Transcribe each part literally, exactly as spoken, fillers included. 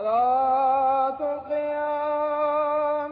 صلاة القيام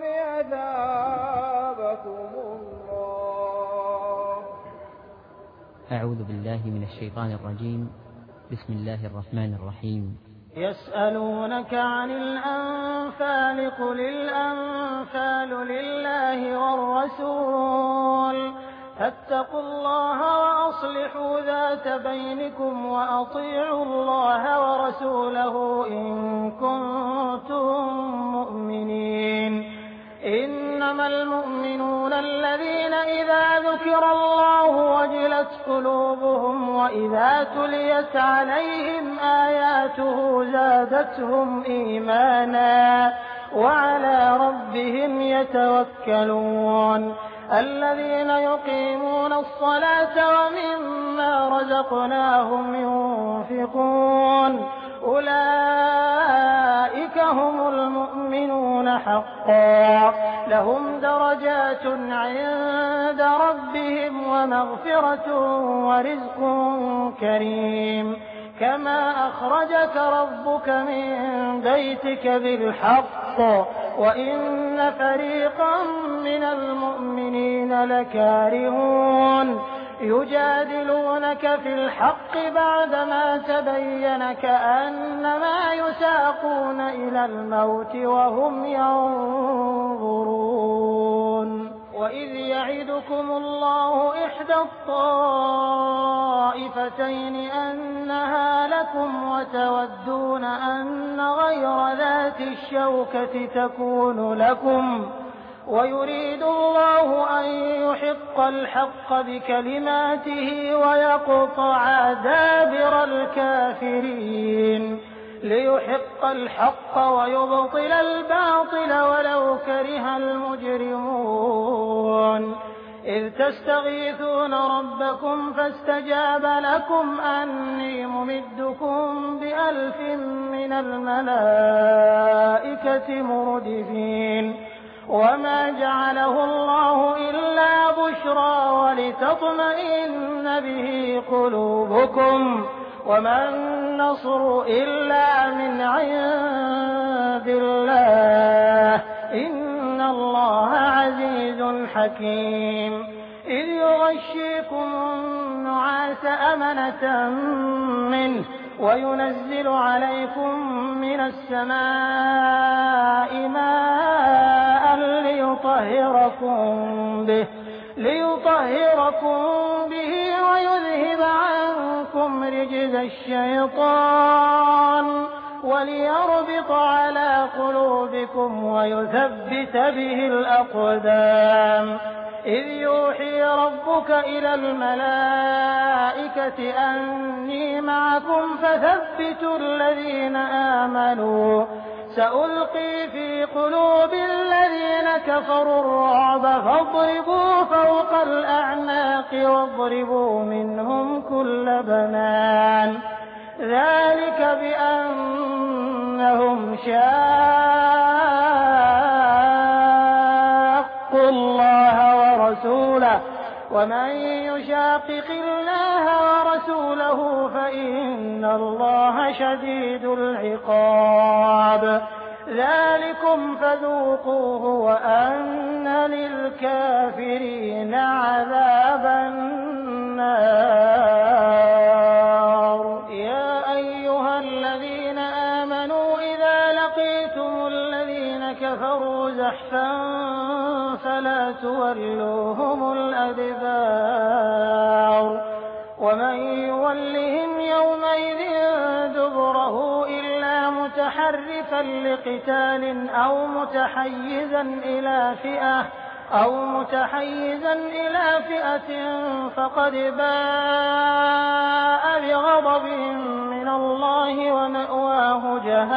أثابكم الله. أعوذ بالله من الشيطان الرجيم. بسم الله الرحمن الرحيم. يسألونك عن الأنفال قل الأنفال لله والرسول فاتقوا الله وأصلحوا ذات بينكم وأطيعوا الله ورسوله إن كنتم مؤمنين. إنما المؤمنون الذين إذا ذكر الله وجلت قلوبهم وإذا تليت عليهم آياته زادتهم إيمانا وعلى ربهم يتوكلون. الذين يقيمون الصلاة ومما رزقناهم ينفقون أولئك هم المؤمنون حقا لهم درجات عند ربهم ومغفرة ورزق كريم. كما أخرجك ربك من بيتك بالحق وإن فريقا من المؤمنين لكارهون يجادلونك في الحق بعدما تبين كأنما يساقون إلى الموت وهم ينظرون. وإذ يعدكم الله إحدى الطائفتين أنها لكم وتودون أن غير ذات الشوكة تكون لكم ويريد الله أن يحق الحق بكلماته ويقطع دابر الكافرين ليحق الحق ويبطل الباطل ولو كره المجرمون. إذ تستغيثون ربكم فاستجاب لكم أني ممدكم بألف من الملائكة مردفين. وما جعله الله إلا بشرى ولتطمئن به قلوبكم وما النصر إلا من عند الله إن الله عزيز حكيم. إذ يغشيكم النعاس أمنة منه وينزل عليكم من السماء ماء ليطهركم به ليطهركم به ويذهب عنكم رجز الشيطان وليربط على قلوبكم ويثبت به الأقدام. إذ يوحي ربك إلى الملائكة أني معكم فثبتوا الذين آمنوا سألقي في قلوب الذين كفروا الرعب فاضربوا فوق الأعناق واضربوا منهم كل بنان. ذلك بأنهم شاقوا الله ورسوله ومن يشاقق الله ورسوله فإن الله شديد العقاب. ذلكم فذوقوه وأن للكافرين عذاب النار. يا أيها الذين آمنوا إذا لقيتم الذين كفروا زحفا فلا تولوهم الأدبار ومن يولهم يومئذ دبره إلا متحرفا لقتال أو متحيزا إلى فئة أو متحيزا إلى فئة فقد باء بغضب من الله ومأواه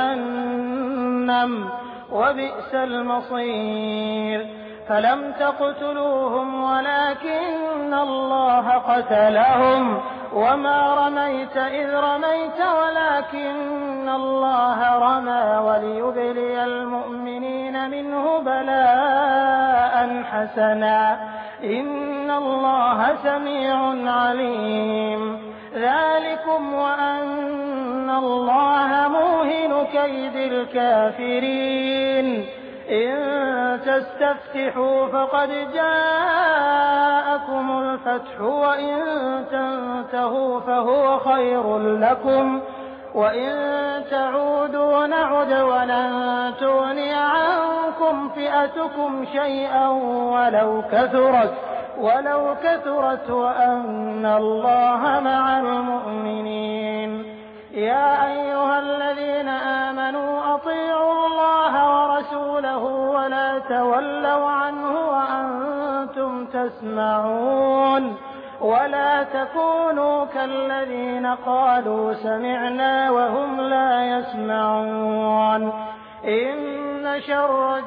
جهنم وبئس المصير. فلم تقتلوهم ولكن الله قتلهم وما رميت إذ رميت ولكن الله رمى وليبلي المؤمنين منه بلاء حسنا إن الله سميع عليم. ذلكم وأن اللَّهَ مُوهِنُ كَيْدِ الْكَافِرِينَ إِن تَسْتَفْتِحُوا فَقَدْ جَاءَكُمُ الْفَتْحُ وَإِن تَنتَهُوا فَهُوَ خَيْرٌ لَّكُمْ وَإِن تَعُودُوا نَعُدْ وَلَن تُغْنِيَ عَنكُمْ فِئَتُكُمْ شَيْئًا وَلَوْ كَثُرَتْ وَلَوْ كَثُرَتْ وَأَنَّ اللَّهَ مَعَ الْمُؤْمِنِينَ يَا أَيُّهَا الَّذِينَ آمَنُوا أَطِيعُوا اللَّهَ وَرَسُولَهُ وَلَا تَوَلَّوْا عَنْهُ وَأَنتُمْ تَسْمَعُونَ وَلَا تَكُونُوا كَالَّذِينَ قَالُوا سَمِعْنَا وَهُمْ لَا يَسْمَعُونَ إِنَّ شَرَّ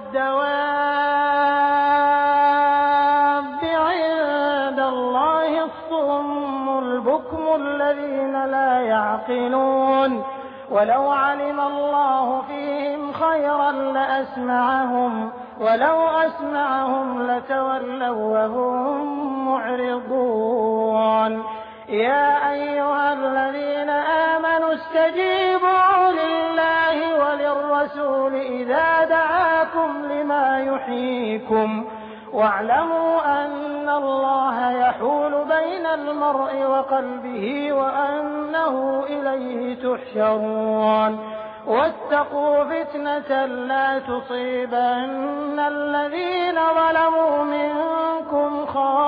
الدَّوَابِّ عِندَ اللَّهِ الصُّمُّ الْبُكْمُ الَّذِينَ لَا يَعْقِلُونَ وَلَوْ عَلِمَ اللَّهُ فِيهِمْ خَيْرًا لَّأَسْمَعَهُمْ وَلَوْ أَسْمَعَهُمْ لَتَوَلَّوْا وَهُم مُّعْرِضُونَ يَا أَيُّهَا الَّذِينَ آمَنُوا اسْتَجِيبُوا لِلَّهِ وَلِلرَّسُولِ إِذَا دَعَاكُمْ لِمَا يُحْيِيكُمْ وَاعْلَمُوا أَنَّ اللَّهَ يَحُولُ بَيْنَ الْمَرْءِ وَقَلْبِهِ وَأَنَّهُ إِلَيْهِ تُحْشَرُونَ وَاتَّقُوا فِتْنَةً لَّا تُصِيبَنَّ الَّذِينَ ظَلَمُوا مِنكُمْ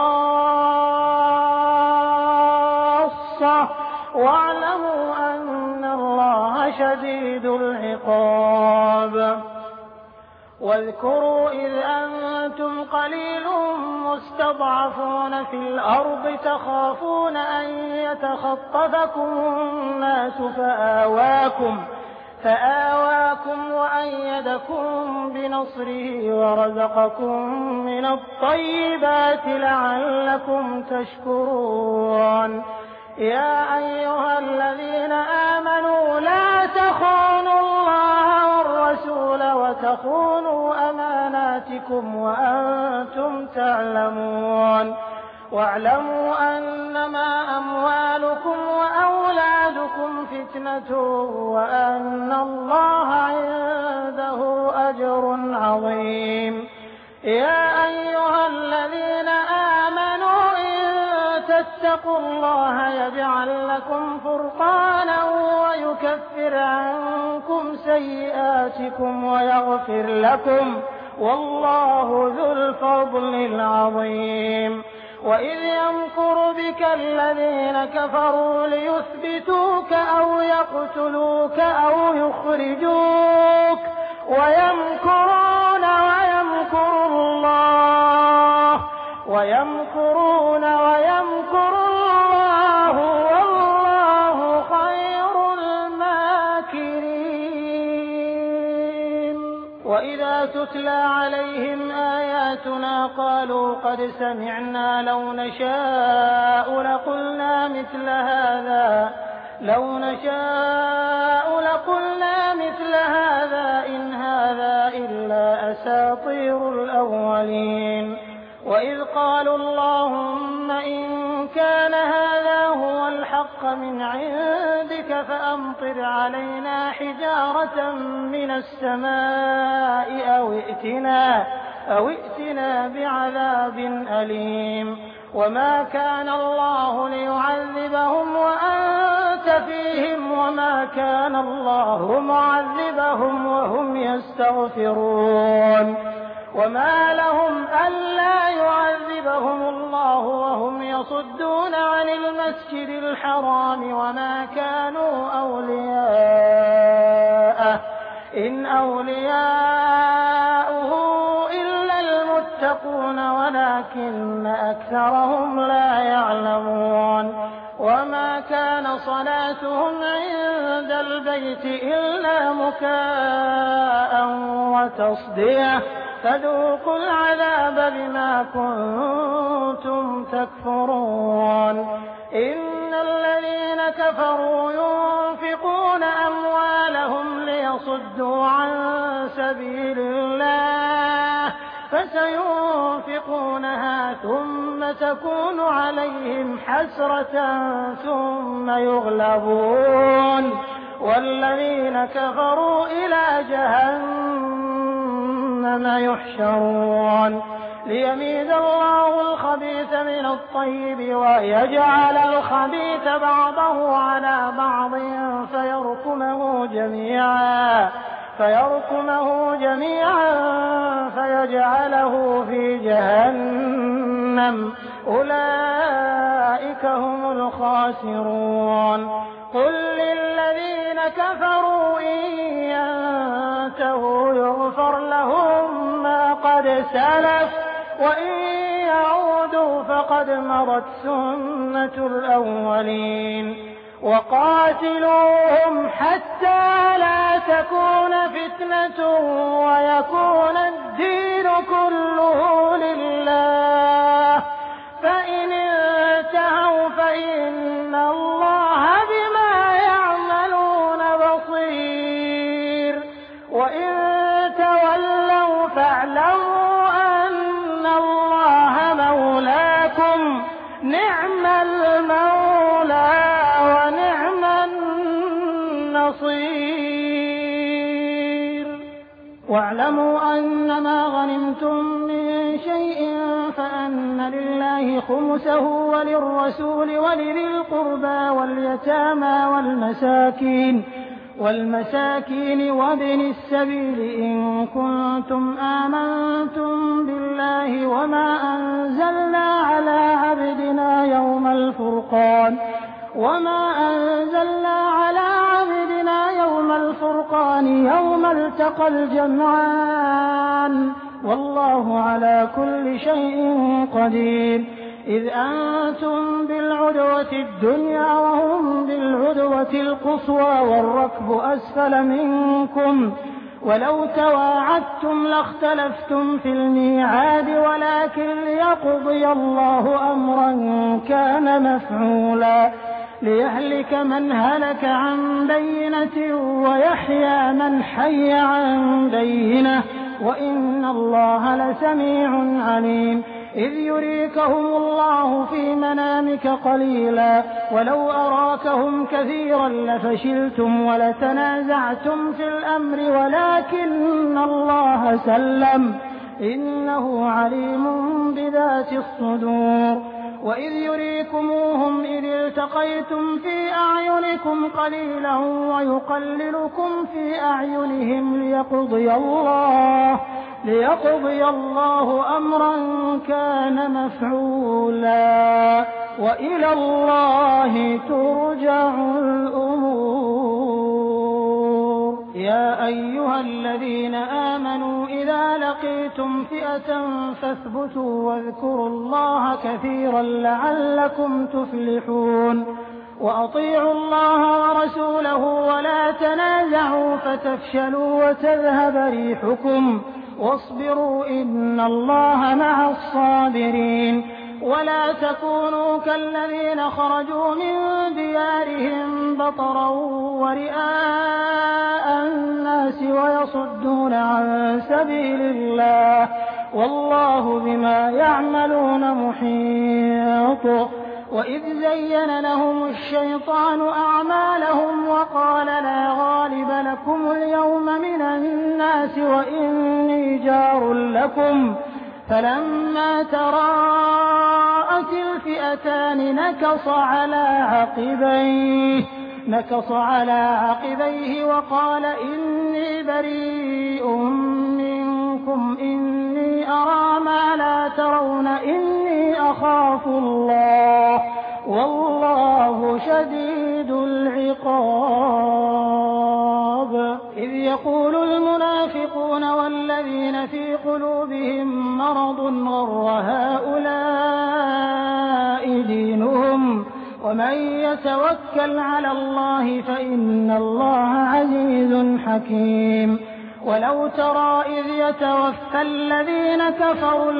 خَاصَّةً وَاعْلَمُوا أَنَّ اللَّهَ شَدِيدُ الْعِقَابِ وَاذْكُرُوا إِذْ أَنتُمْ قَلِيلٌ مُّسْتَضْعَفُونَ فِي الْأَرْضِ تَخَافُونَ أَن يَتَخَطَّفَكُمُ النَّاسُ فَآوَاكُمْ فآواكم وأيدكم بنصره ورزقكم من الطيبات لعلكم تشكرون يا أيها الذين آمنوا لا تخونوا الله والرسول وتخونوا أماناتكم وأنتم تعلمون واعلموا أنما أموالكم وأولادكم فتنة وأن الله عنده أجر عظيم يا أيها الذين آمنوا إن تتقوا الله يجعل لكم فرقانا ويكفر عنكم سيئاتكم ويغفر لكم والله ذو الفضل العظيم وإذ يمكر بك الذين كفروا ليثبتوك أو يقتلوك أو يخرجوك ويمكرون ويمكر الله ويمكرون ويمكر الله والله خير الماكرين وإذا تتلى عليهم آياتنا قالوا قد سمعنا لو نشاء لقلنا مثل هذا لو نشاء لقلنا مثل هذا إن هذا إلا أساطير الأولين وإذ قالوا اللهم إن كان هذا هو الحق من عندك فأمطر علينا حجارة من السماء أو ائتنا أو ائتنا بعذاب أليم وما كان الله ليعذبهم وأنت فيهم وما كان الله معذبهم وهم يستغفرون وما لهم ألا يعذبهم الله وهم يصدون عن المسجد الحرام وما كانوا أولياءه إن أولياؤه إلا المتقون ولكن أكثرهم لا يعلمون وما كان صلاتهم عند البيت إلا مكاء وتصدية فذوقوا العذاب بما كنتم تكفرون إن الذين كفروا ينفقون أموالهم ليصدوا عن سبيل الله فسينفقونها ثم تكون عليهم حسرة ثم يغلبون والذين كفروا إلى جهنم يحشرون ليميز الله الخبيث من الطيب ويجعل الخبيث بعضه على بعض فيركمه جميعا فيركمه جميعا فيجعله في جهنم أولئك هم الخاسرون قل للذين كفروا إن ينتهوا يغفر لهم ما قد سلف وإن يعودوا فقد مضت سنة الأولين وقاتلوهم حتى لا تكون فتنة ويكون الدين كله لله فإن انتهوا فإن الله بما يعملون بصير وإن تولوا فاعلموا أن الله مولاكم نعم المولى ونعم النصير واعلموا أنما غنمتم من شيء فأن لله خمسه وللرسول ولذي القربى واليتامى والمساكين والمساكين وابن السبيل إن كنتم آمنتم بالله وما أنزلنا على عبدنا يوم الفرقان وما أنزلنا على عبدنا يوم الفرقان يوم التقى الجمعان والله على كل شيء قدير إذ أنتم بالعدوة الدنيا وهم بالعدوة القصوى والركب أسفل منكم ولو تواعدتم لاختلفتم في الميعاد ولكن ليقضي الله أمرا كان مفعولا ليهلك من هلك عن بينة ويحيى من حي عن بينة وإن الله لسميع عليم إذ يريكهم الله في منامك قليلا ولو أراكهم كثيرا لفشلتم ولتنازعتم في الأمر ولكن الله سلم إنه عليم بذات الصدور وإذ يريكموهم إذ التقيتم في أعينكم قليلا ويقللكم في أعينهم ليقضي الله ليقضي الله أمرا كان مفعولا وإلى الله ترجع الأمور يا أيها الذين آمنوا إذا لقيتم فئة فاثبتوا واذكروا الله كثيرا لعلكم تفلحون وأطيعوا الله ورسوله ولا تنازعوا فتفشلوا وتذهب ريحكم واصبروا إن الله مع الصابرين ولا تكونوا كالذين خرجوا من ديارهم بطرا ورئاء الناس ويصدون عن سبيل الله والله بما يعملون محيط وإذ زين لهم الشيطان أعمالهم وقال لا غالب لكم اليوم من الناس وإني جار لكم فلما تراءت الفئتان نكص على عقبيه نكص على عقبيه وقال إني بريء منكم إني أرى ما لا ترون إني أخاف الله والله شديد العقاب إذ يقول المنافقون والذين في قلوبهم مرض غر هؤلاء دينهم ومن يتوكل على الله فإن الله عزيز حكيم ولو ترى إذ يتوفى الذين كفروا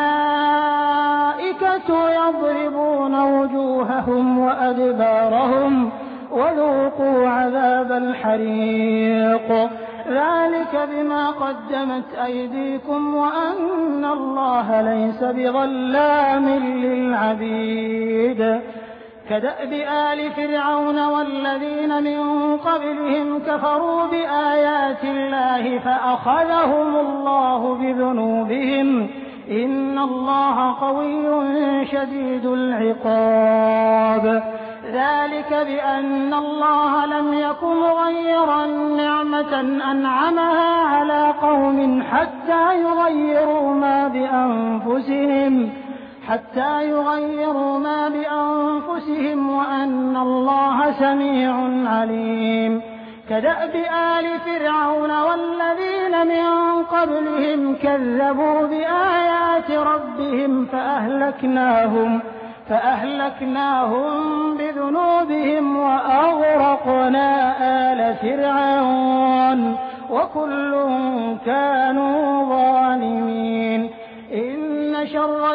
الملائكة يضربون وجوههم وأدبارهم وذوقوا عذاب الحريق ذلك بما قدمت أيديكم وأن الله ليس بظلام للعبيد كدأب آل فرعون والذين من قبلهم كفروا بآيات الله فأخذهم الله بذنوبهم إن الله قوي شديد العقاب ذلك بأن الله لم يكن مغيرا نعمة أنعمها على قوم حتى يغيروا ما بأنفسهم حتى يغيروا ما بأنفسهم وأن الله سميع عليم كدأب آل فرعون والذين من قبلهم كذبوا بآيات ربهم فأهلكناهم فأهلكناهم بذنوبهم وأغرقنا آل فرعون وكل كانوا ظالمين إن شر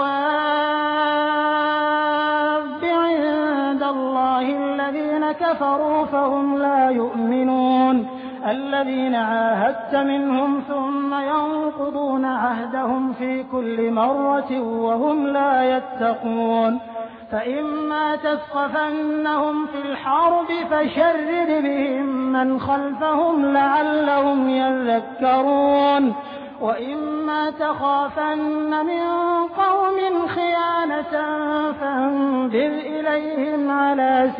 الدواب عند الله الذين كفروا فهم لا يؤمنون الذين عاهدت منهم ثم ينقضون عهدهم في كل مرة وهم لا يتقون فإما تثقفنهم في الحرب فشرد بهم من خلفهم لعلهم يذكرون وإما تخافن من قوم خيانة فانبذ إليهم على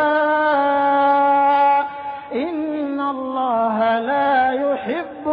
سواء إن الله لا يحب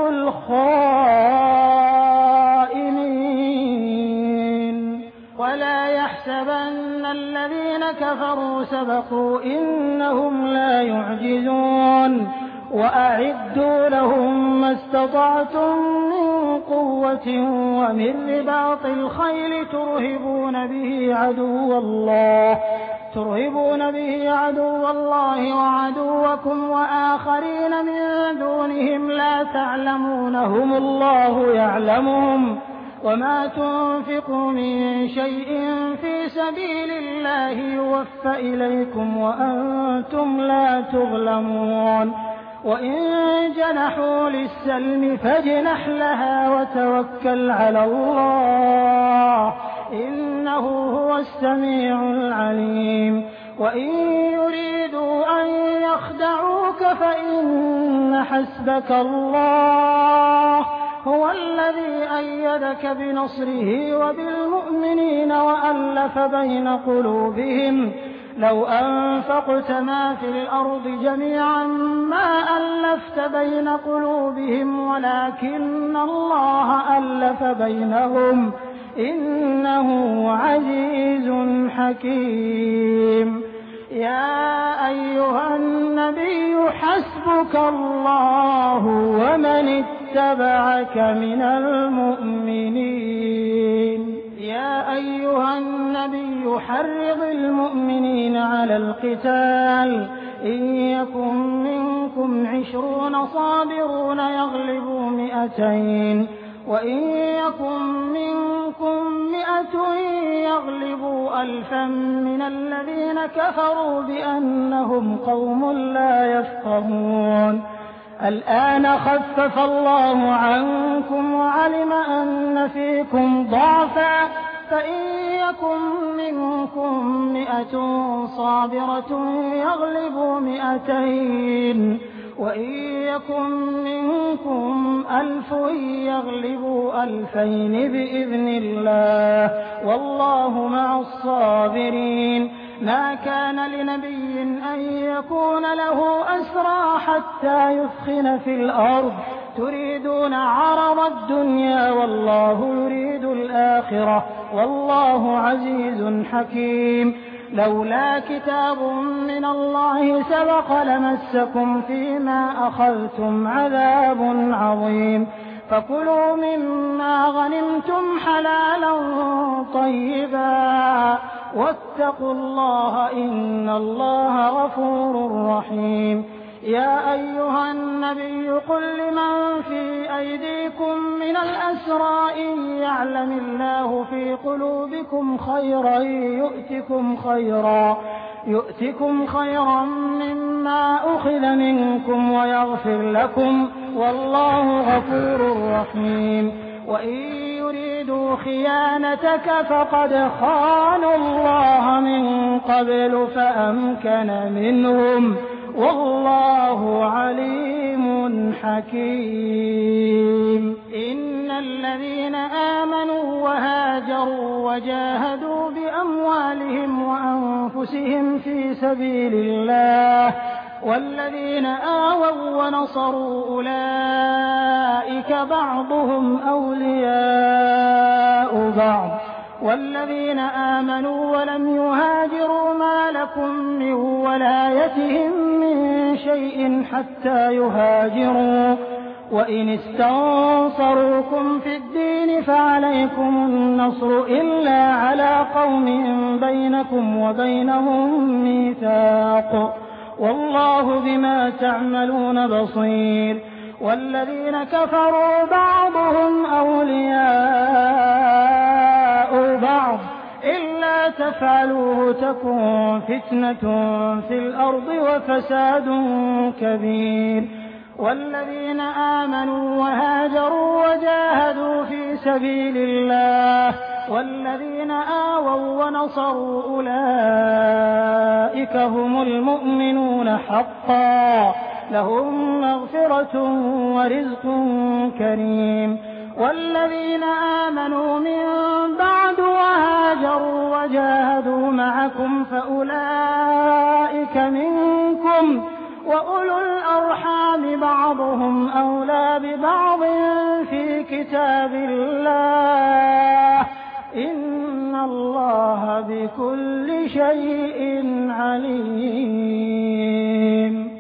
الخائنين ولا يحسبن الذين كفروا سبقوا إنهم لا يعجزون وأعدوا لهم ما استطعتم من قوة ومن رباط الخيل ترهبون به عدو الله ترهبون به عدو الله وعدوكم وآخرين من دونهم لا تعلمونهم الله يعلمهم وما تنفقوا من شيء في سبيل الله يوفى إليكم وأنتم لا تظلمون وإن جنحوا للسلم فاجنح لها وتوكل على الله إنه هو السميع العليم وإن يريدوا أن يخدعوك فإن حسبك الله هو الذي أيدك بنصره وبالمؤمنين وألف بين قلوبهم لو أنفقت ما في الأرض جميعا ما ألفت بين قلوبهم ولكن الله ألف بينهم إنه عزيز حكيم يا أيها النبي حسبك الله ومن اتبعك من المؤمنين يا أيها النبي حرض المؤمنين على القتال إن يكن منكم عشرون صابرون يغلبوا مئتين وإن يكن منكم مئة يغلبوا ألفا من الذين كفروا بأنهم قوم لا يفقهون الآن خفف الله عنكم وعلم أن فيكم ضعفا فإن يكن منكم مئة صابرة يغلبوا مئتين وإن يكن منكم ألف يغلبوا ألفين بإذن الله والله مع الصابرين ما كان لنبي أن يكون له أسرى حتى يثخن في الأرض تريدون عرض الدنيا والله يريد الآخرة والله عزيز حكيم لولا كتاب من الله سبق لمسكم فيما أخذتم عذاب عظيم فكلوا مما غنمتم حلالا طيبا واتقوا الله إن الله غفور رحيم يا أيها النبي قل لمن في أيديكم من الأسرى إن يعلم الله في قلوبكم خيرا يؤتكم خيرا يؤتكم خيرا مما أخذ منكم ويغفر لكم والله غفور رحيم وإن يريدوا خيانتك فقد خانوا الله من قبل فأمكن منهم والله عليم حكيم إن الذين آمنوا وهاجروا وجاهدوا بأموالهم وأنفسهم في سبيل الله والذين آووا ونصروا أولئك بعضهم أولياء بعض والذين آمنوا ولم يهاجروا ما لكم من ولايتهم من شيء حتى يهاجروا وإن استنصروكم في الدين فعليكم النصر إلا على قوم بينكم وبينهم ميثاق والله بما تعملون بصير والذين كفروا بعضهم أولياء بعض إلا تفعلوه تكن فتنة في الأرض وفساد كبير والذين آمنوا وهاجروا وجاهدوا في سبيل الله والذين آووا ونصروا أولئك هم المؤمنون حقا لهم مغفرة ورزق كريم والذين آمنوا من بعد وهاجروا وجاهدوا معكم فأولئك منكم وأولو الأرحام بعضهم أولى ببعض في كتاب الله إن الله بكل شيء عليم.